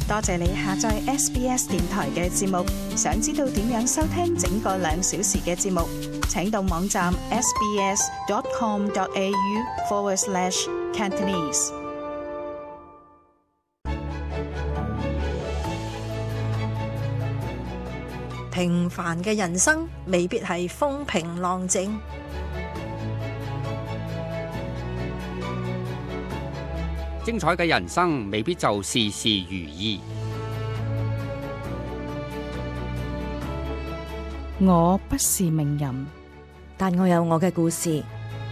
多謝你下載 SBS 電台嘅節目。想知道點樣收聽整個2小時嘅節目，請到網站 sbs.com.au/Cantonese。 平凡嘅人生未必係風平浪靜， 精彩嘅人生未必就事事如意。 我不是名人， 但我有我嘅故事。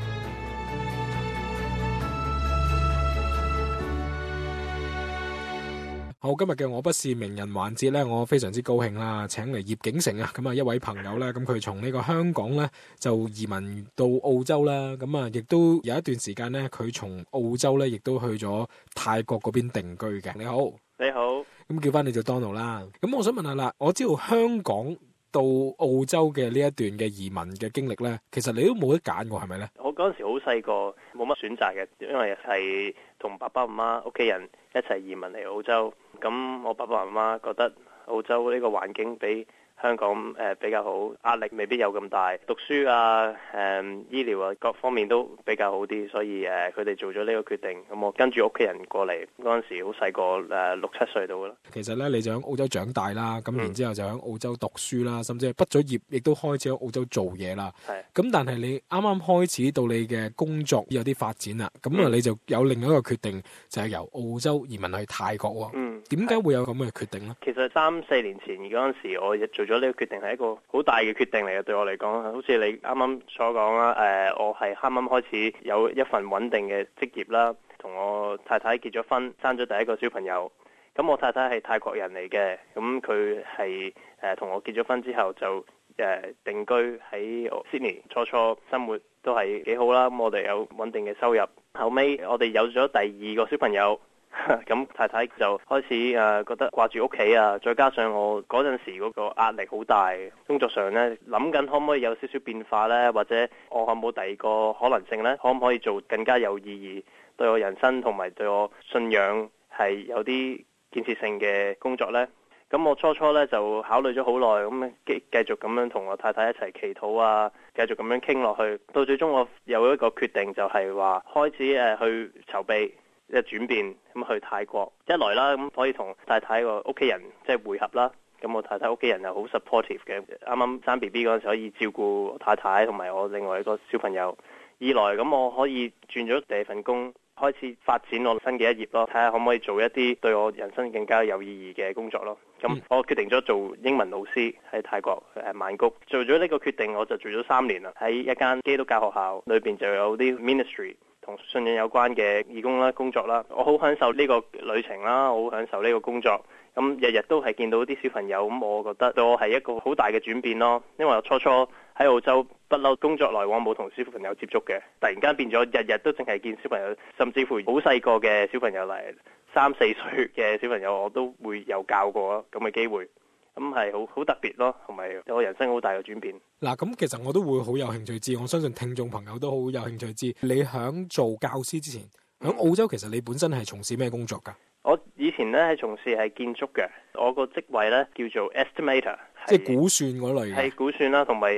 好，今日嘅我不是名人環節咧，我非常之高興啦，請嚟葉景成啊，咁啊一位朋友咧，咁佢從呢個香港咧就移民到澳洲啦，咁啊亦都有一段時間咧，佢從澳洲咧亦都去咗泰國嗰邊定居嘅。你好， 你好， 咁叫翻你做 Donald 啦。咁我想問下啦，我知道香港到澳洲嘅呢一段嘅移民嘅經歷咧，其實你都冇得揀過，係咪咧？ 我嗰陣時好細個，冇乜選擇嘅，因為係同爸爸媽媽屋企人一齊移民嚟澳洲。咁我爸爸媽媽覺得澳洲呢個環境比香港比較好，壓力未必有咁大，讀書啊、醫療啊各方面都比較好啲，所以佢哋做咗呢個決定。咁我跟住屋企人過嚟，嗰陣時好細個，6-7歲到啦。 其實咧你就喺澳洲長大啦，咁然之後就喺澳洲讀書啦，甚至係畢咗業亦都開始喺澳洲做嘢啦。咁但係你啱啱開始到你嘅工作有啲發展啦，咁你就有另一個決定，就係由澳洲移民去泰國喎。點解會有咁嘅決定呢？ 其實3-4年前嗰陣時，我做咗呢個決定係一個好大嘅決定嚟嘅，對我嚟講，好似你啱啱所講啦。我係啱啱開始有一份穩定嘅職業啦，同我太太結咗婚，生咗第一個小朋友。咁我太太係泰國人嚟嘅，咁佢係同我結咗婚之後就定居喺 Sydney， 初生活都係幾好啦。咁我哋有穩定嘅收入，後尾我哋有咗第2個小朋友。咁太太就開始覺得掛住屋企啊，再加上我嗰陣時嗰個壓力好大，工作上呢，諗緊可唔可以有少少變化呢？或者我有冇第2個可能性呢？可唔可以做更加有意義，對我人生同埋對我信仰係有啲建設性嘅工作呢？咁我初呢就考慮咗好耐，咁繼續咁樣同我太太一齊祈禱啊，繼續咁樣傾落去，到最終我有一個決定，就係話開始去籌備轉變，咁去泰國，一來啦，咁可以同太太個屋企人即係會合啦。咁我太太屋企人又好 supportive 嘅，啱啱生 BB 嗰陣時可以照顧太太同埋我另外一個小朋友。二來咁我可以轉咗第2份工，開始發展我新嘅一頁咯，睇下可唔可以做一啲對我人生更加有意義嘅工作咯。咁我決定咗做英文老師喺泰國曼谷，做咗呢個決定我就做咗3年啦。喺一間基督教學校裏邊就有啲 ministry。同信仰有關嘅義工啦、工作啦，我好享受呢個旅程啦，我好享受呢個工作。咁日日都係見到啲小朋友，咁我覺得對我係一個好大嘅轉變咯。因為我初喺澳洲不嬲工作來往冇同小朋友接觸嘅，突然間變咗日日都淨係見小朋友，甚至乎好細個嘅小朋友嚟3-4歲嘅小朋友，我都會有教過咁嘅機會。咁係好特別咯，同埋有我人生好大嘅轉變。 嗱，咁其實我都會好有興趣知，我相信聽眾朋友都好有興趣知，你響做教師之前，響澳洲其實你本身係從事咩工作㗎？ 我以前咧係從事係建築嘅，我個職位咧叫做 estimator， 即係估算嗰類嘅。 係估算啦，同埋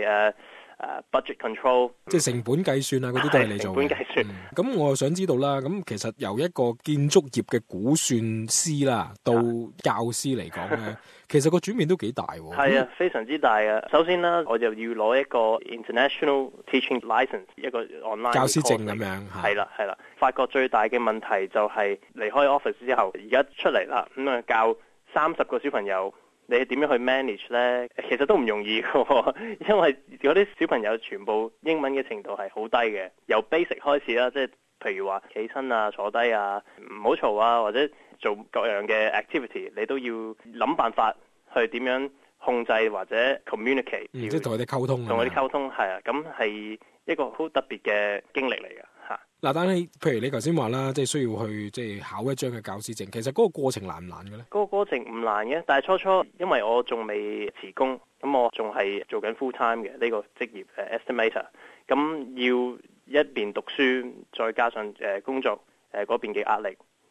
budget control， 即係成本計算啊，嗰啲都係你做嘅。成本計算。咁我又想知道啦，咁其實由一個建築業嘅估算師啦，到教師嚟講咧，其實個轉變都幾大喎。 係啊，非常之大啊！首先啦，我就要攞一個 international teaching license， 一個 online 教師證咁樣。 係啦，係啦。發覺最大嘅問題就係離開 office 之後，而家出嚟啦，咁啊教30個小朋友。你點樣去 manage 呢？其實都唔容易嘅，因為嗰啲小朋友全部英文嘅程度係好低嘅，由 basic 開始啦，即係譬如話起身啊、坐低啊、唔好嘈啊，或者做各樣嘅 activity， 你都要諗辦法去點樣控制或者 communicate， 即係同佢哋溝通。 同佢哋溝通係啊，咁係一個好特別嘅經歷嚟嘅嚇。 嗱，但係譬如你頭先話啦，即係需要去即係考一張嘅教師證，其實嗰個過程難唔難嘅咧？ 嗰個過程唔難嘅，但係初因為我仲未辭工，咁我仲係做緊 full time 嘅呢個職業estimator， 咁要一邊讀書，再加上工作嗰邊嘅壓力，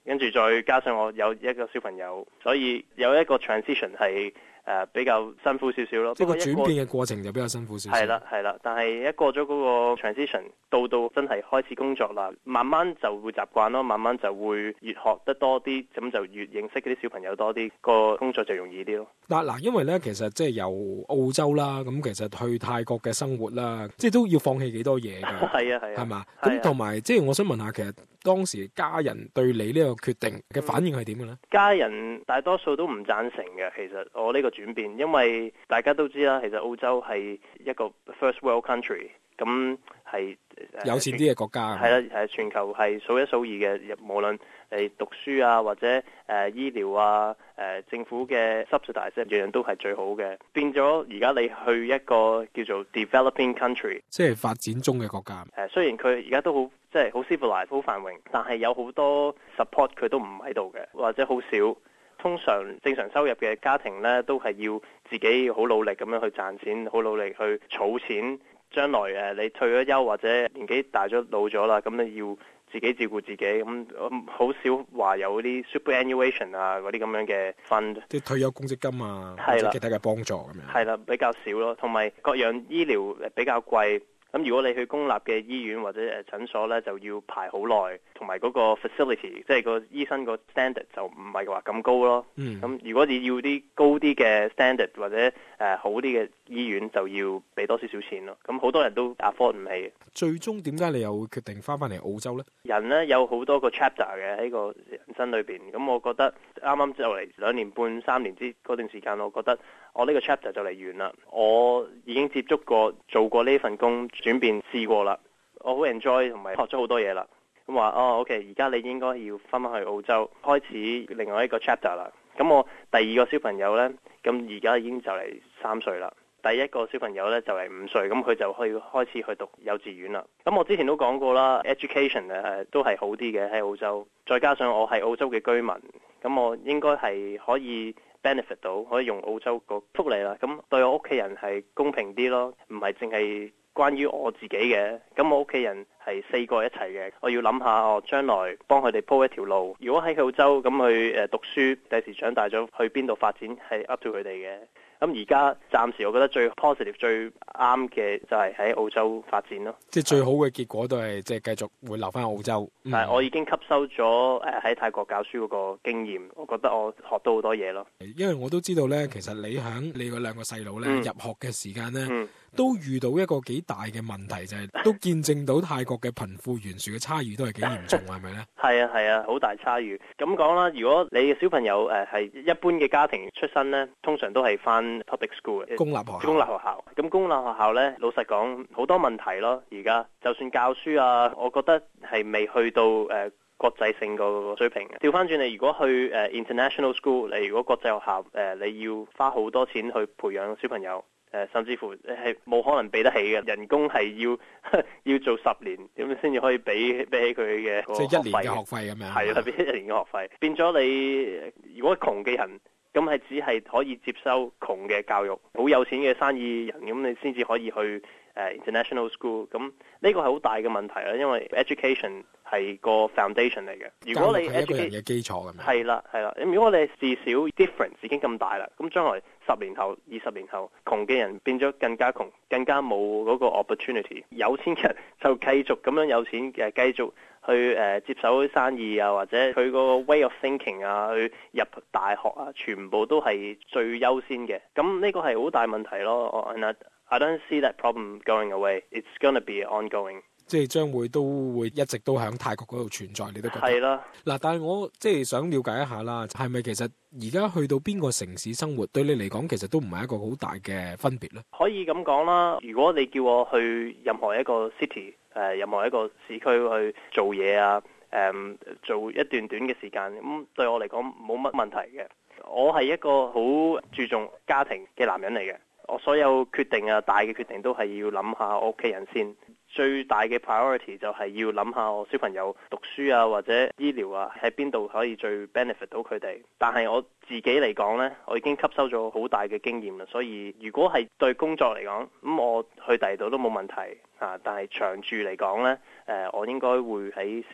跟住再加上我有一個小朋友，所以有一個 transition 係比較辛苦少少咯。 即係個轉變嘅過程就比較辛苦少少。 係啦，但係一過咗嗰個 transition，到真係開始工作啦，慢慢就會習慣咯，慢慢就會越學得多啲，咁就越認識嗰啲小朋友多啲，個工作就容易啲咯。 嗱，因為咧其實即係由澳洲啦，咁其實去泰國嘅生活啦，即係都要放棄幾多嘢㗎。 係啊， 係嘛？咁同埋即係我想問下，其實當時家人對你呢個決定嘅反應係點嘅咧？ 家人大多數都唔贊成嘅，其實我呢個轉變，因為大家都知啦，其實澳洲係一個 first world country， 咁係有錢啲嘅國家。 係啦，係全球係數一數二嘅，無論係讀書啊，或者醫療啊，政府嘅 subsidize 樣樣都係最好嘅。變咗而家你去一個叫做 developing country， 即係發展中嘅國家。 雖然佢而家都好即係好 civilized 好繁榮，但係有好多 support 佢都唔喺度嘅，或者好少。通常正常收入嘅家庭呢，都係要自己好努力咁樣去賺錢，好努力去儲錢。將來你退咗休或者年紀大咗老咗啦，咁你要自己照顧自己，咁好少話有啲 superannuation 啊嗰啲咁樣嘅 fund， 即係退休公積金啊，或者其他嘅幫助咁樣。 係啦，比較少咯，同埋各樣醫療比較貴。咁如果你去公立嘅醫院或者診所呢，就要排好耐，同埋嗰個 facility， 即係個醫生個 standard 就唔係話咁高咯。咁如果你要啲高啲嘅 standard 或者好啲嘅醫院，就要俾多少少錢咯。咁好多人都 afford 唔起。最終點解你又會決定翻嚟澳洲呢？ 人呢有好多個 chapter 嘅喺個人生裏邊，咁我覺得啱啱就嚟2年半3年之嗰段時間，我覺得我呢個 chapter 就嚟完啦。我已經接觸過做過呢份工，轉變試過啦，我好 enjoy 同埋學咗好多嘢啦。咁話OK，而家你應該要翻返去澳洲，開始另外一個 chapter 啦。咁我第二個小朋友呢，咁而家已經就嚟3歲啦。第一個小朋友呢，就嚟5歲，咁佢就可以開始去讀幼稚園啦。咁我之前都講過啦 ，education 都係好啲嘅喺澳洲。再加上我係澳洲嘅居民，咁我應該係可以 benefit 到，可以用澳洲個福利啦。咁對我屋企人係公平啲咯，唔係淨係關於我自己嘅。咁我屋企人係4個一齊嘅，我要諗下我將來幫佢哋鋪一條路。如果喺澳洲咁去讀書，第時長大咗去邊度發展係 up to 佢哋嘅。咁而家暫時我覺得最 positive 最啱嘅就係喺澳洲發展咯。即係最好嘅結果都係即係繼續會留翻澳洲。 但係我已經吸收咗喺泰國教書嗰個經驗，我覺得我學到好多嘢咯。 因為我都知道咧，其實你響你嗰2個細佬咧入學嘅時間咧，都遇到一個幾大嘅問題，就係都見證到泰國嘅貧富懸殊嘅差異都係幾嚴重，係咪咧？ 係啊，好大差異。咁講啦，如果你嘅小朋友係一般嘅家庭出身咧，通常都係翻 public school 嘅公立學校。 咁公立學校咧，老實講好多問題咯。而家就算教書啊，我覺得係未去到國際性個水平。調翻轉你，如果去international school， 你如果國際學校你要花好多錢去培養小朋友。甚至乎係冇可能俾得起嘅，人工係要做10年咁先至可以俾起佢嘅個學費。 即係1年嘅學費咁樣。 係啊，俾1年嘅學費。變咗你如果窮嘅人，咁係只係可以接收窮嘅教育。好有錢嘅生意人，咁你先至可以去international school。咁呢個係好大嘅問題啦，因為 education 係個 foundation 嚟嘅。如果你係一個人嘅基礎咁樣。 係啦。咁如果你至少 difference 已經咁大啦，咁將來10年後、20年後，窮嘅人變咗更加窮，更加冇嗰個 opportunity。有錢嘅人就繼續咁樣有錢嘅，繼續去接手生意啊，或者佢個 way of thinking 啊，去入大學啊，全部都係最優先嘅。咁呢個係好大問題咯。And I don't see that problem going away. It's gonna be ongoing。 即係將會都會一直都喺泰國嗰度存在，你都覺得？ 係啦。 嗱，但係我即係想了解一下啦，係咪其實而家去到邊個城市生活，對你嚟講其實都唔係一個好大嘅分別咧？ 可以咁講啦。如果你叫我去任何一個 city，任何一個市區去做嘢啊，做一段短嘅時間，咁對我嚟講冇乜問題嘅。我係一個好注重家庭嘅男人嚟嘅。我所有決定啊，大嘅決定都係要諗下我屋企人先。最大嘅 priority 就係要諗下我小朋友讀書啊，或者醫療啊，喺邊度可以最 benefit 到佢哋。但係我自己嚟講呢，我已經吸收咗好大嘅經驗啦。所以如果係對工作嚟講，咁我去第二度都冇問題啊。但係長住嚟講呢，我應該會喺 Sydney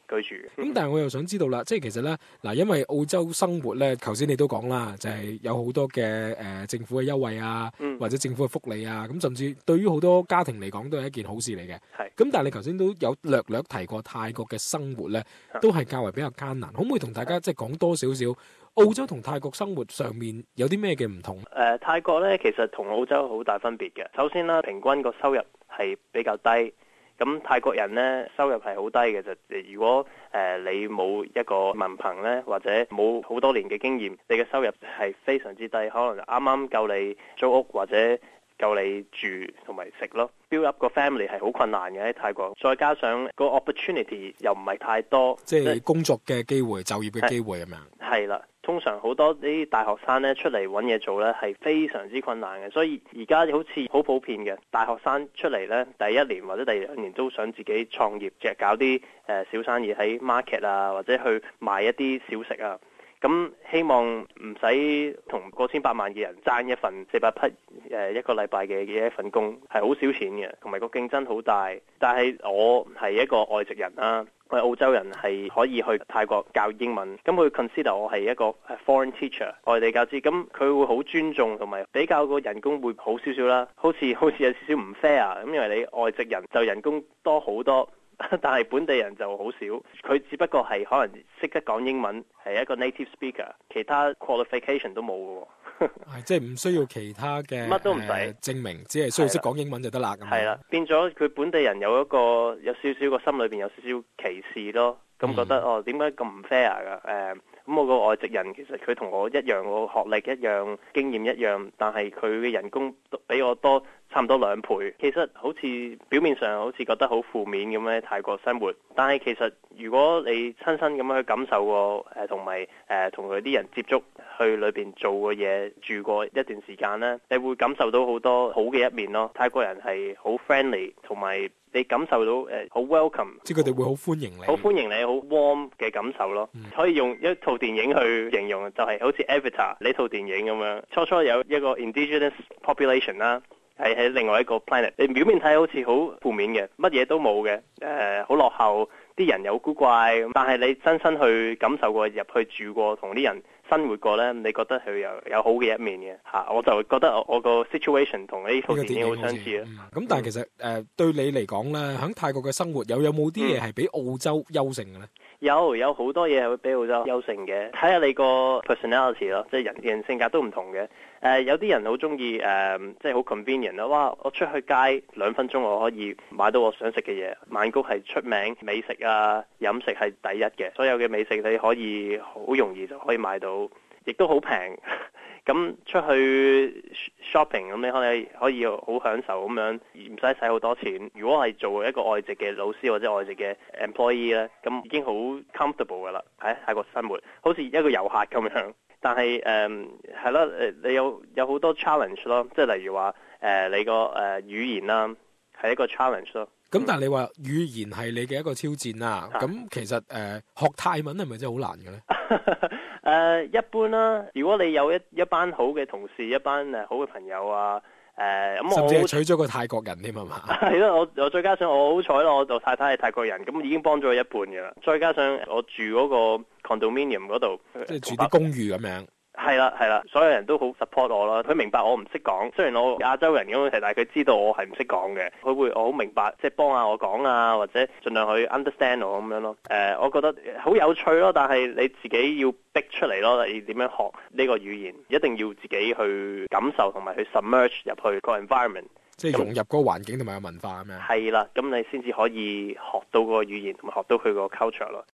居住。 咁但係我又想知道啦，即係其實咧嗱，因為澳洲生活咧，頭先你都講啦，就係有好多嘅政府嘅優惠啊，或者政府嘅福利啊，咁甚至對於好多家庭嚟講都係一件好事嚟嘅。 係。 咁但係你頭先都有略提過泰國嘅生活咧，都係較為比較艱難，可唔可以同大家即係講多少少澳洲同泰國生活上面有啲咩嘅唔同？ 泰國咧其實同澳洲好大分別嘅。首先啦，平均個收入係比較低。咁泰國人咧收入係好低嘅，就如果你冇一個文憑咧，或者冇好多年嘅經驗，你嘅收入係非常之低，可能啱啱夠你租屋或者夠你住同埋食咯。build up 個 family 係好困難嘅喺泰國，再加上個 opportunity 又唔係太多， 即係工作嘅機會、就業嘅機會咁樣。係啦，通常好多啲大學生咧出嚟揾嘢做咧係非常之困難嘅，所以而家好似好普遍嘅大學生出嚟咧，第一年或者第二年都想自己創業，即係搞啲小生意喺 market 啊，或者去賣一啲小食啊。咁希望唔使同過千百萬嘅人爭一份400匹一個禮拜嘅一份工，係好少錢嘅，同埋個競爭好大。但係我係一個外籍人啦，我係澳洲人，係可以去泰國教英文。咁佢 consider 我係一個 foreign teacher 外地教師，咁佢會好尊重，同埋比較個人工會好少少啦。好似有少少唔 fair 咁，因為你外籍人就人工多好多。但係本地人就好少，佢只不過係可能識得講英文，係一個 native speaker， 其他 qualification 都冇嘅喎。 即係唔需要其他嘅乜都唔使證明，只係需要識講英文就得啦。 係啦，變咗佢本地人有少少個心裏邊有少少歧視咯，咁覺得點解咁唔 fair 㗎？咁我個外籍人其實佢同我一樣，我學歷一樣，經驗一樣，但係佢嘅人工比我多差唔多2倍。其實好似表面上好似覺得好負面咁喺泰國生活，但係其實如果你親身咁樣去感受過，同埋同佢啲人接觸，去裏邊做過嘢，住過一段時間呢，你會感受到好多好嘅一面咯。泰國人係好 friendly，同埋你感受到好 welcome， 即係佢哋會好歡迎你， 好歡迎你，好 warm 嘅感受咯。可以用一套電影去形容，就係好似 Avatar 呢套電影咁樣。初初有一個 indigenous population 啦，係喺另外一個 planet。你表面睇好似好負面嘅，乜嘢都冇嘅，好落後，啲人有古怪。但係你真身去感受過，入去住過，同啲人生活過呢，你覺得佢有好嘅一面嘅嚇。我就覺得我個 situation 同呢套電影好相似啊。 咁但係其實對你嚟講呢，喺泰國嘅生活有冇啲嘢係比澳洲優勝嘅呢？ 有好多嘢係會比澳洲優勝嘅，睇下你個 personality 咯，即係人性格都唔同嘅。有啲人好中意即係好 convenient 啦。哇！我出去街2分鐘我可以買到我想食嘅嘢。曼谷係出名美食啊，飲食係第一嘅，所有嘅美食你可以好容易就可以買到，亦都好平。咁出去 shopping 咁你可以好享受咁樣，唔使使好多錢。如果係做一個外籍嘅老師或者外籍嘅 employee 咧，咁已經好 comfortable 噶啦，喺泰國生活，好似一個遊客咁樣。但係係咯，你有好多 challenge 咯，即係例如話你個語言啦，係一個 challenge 咯。 咁但係你話語言係你嘅一個挑戰啦，咁其實學泰文係咪真係好難嘅咧？ 一般啦，如果你有一班好嘅同事，一班好嘅朋友啊，咁甚至係娶咗個泰國人添係嘛？ 係咯，我再加上我好彩咯，我太太係泰國人，咁已經幫咗我一半嘅啦。再加上我住嗰個 condominium 嗰度， 即係住啲公寓咁樣。 係啦，所有人都好 support 我啦。佢明白我唔識講，雖然我亞洲人咁樣，但係佢知道我係唔識講嘅。佢會我好明白，即係幫下我講啊，或者盡量去 understand 我咁樣咯。我覺得好有趣咯，但係你自己要逼出嚟咯，你點樣學呢個語言，一定要自己去感受同埋去 submerge 入去個 environment， 即係融入嗰個環境同埋個文化咁樣。 係啦，咁你先至可以學到個語言同埋學到佢個 culture 咯。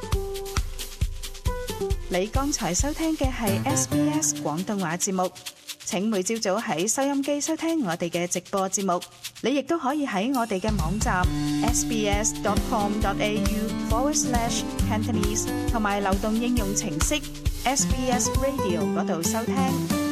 你剛才收聽嘅係 SBS 廣東話節目，請每朝早喺收音機收聽我哋嘅直播節目。你亦都可以喺我哋嘅網站 sbs.com.au/Cantonese 同埋流動應用程式 SBS Radio 嗰度收聽。